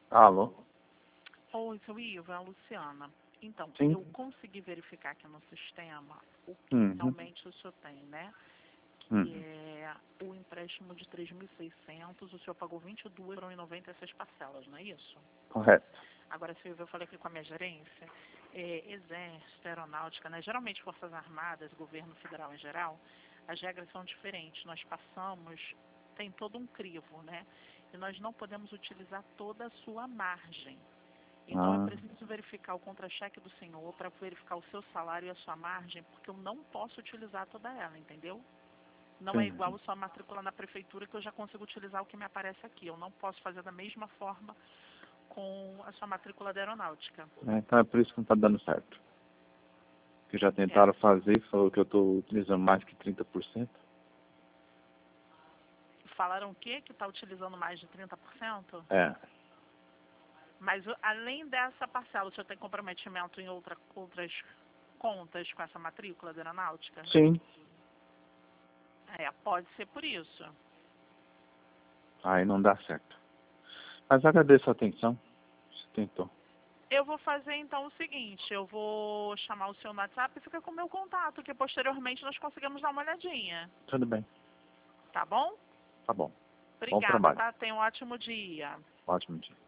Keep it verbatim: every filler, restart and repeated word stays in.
Alô? Oi, seu Ivo, é a Luciana. Então, Sim. eu consegui verificar aqui no sistema o que Uhum. realmente o senhor tem, né? Que Uhum. é o empréstimo de três mil e seiscentos, o senhor pagou vinte e duas, foram em noventa e seis parcelas, não é isso? Correto. Agora, seu Ivo, eu falei aqui com a minha gerência, é, Exército, Aeronáutica, né? Geralmente Forças Armadas, Governo Federal em geral, as regras são diferentes. Nós passamos, tem todo um crivo, né? E nós não podemos utilizar toda a sua margem. Então, eu Ah, preciso verificar o contra-cheque do senhor para verificar o seu salário e a sua margem, porque eu não posso utilizar toda ela, entendeu? Não é igual entendi. a sua matrícula na prefeitura, que eu já consigo utilizar o que me aparece aqui. Eu não posso fazer da mesma forma com a sua matrícula da aeronáutica. É, então é por isso que não está dando certo. Que já É. tentaram fazer, falou que eu estou utilizando mais que trinta por cento. Falaram o quê? Que está utilizando mais de trinta por cento? É. Mas o- além dessa parcela, o senhor tem comprometimento em outra, outras contas com essa matrícula da aeronáutica? Sim. É, pode ser por isso. Aí não dá certo. Mas agradeço a atenção. Você tentou. Eu vou fazer então o seguinte, eu vou chamar o seu no WhatsApp e fica com o meu contato, que posteriormente nós conseguimos dar uma olhadinha. Tudo bem. Tá bom? Tá bom. Bom Obrigada, trabalho. tá? Tenha um ótimo dia. Ótimo dia.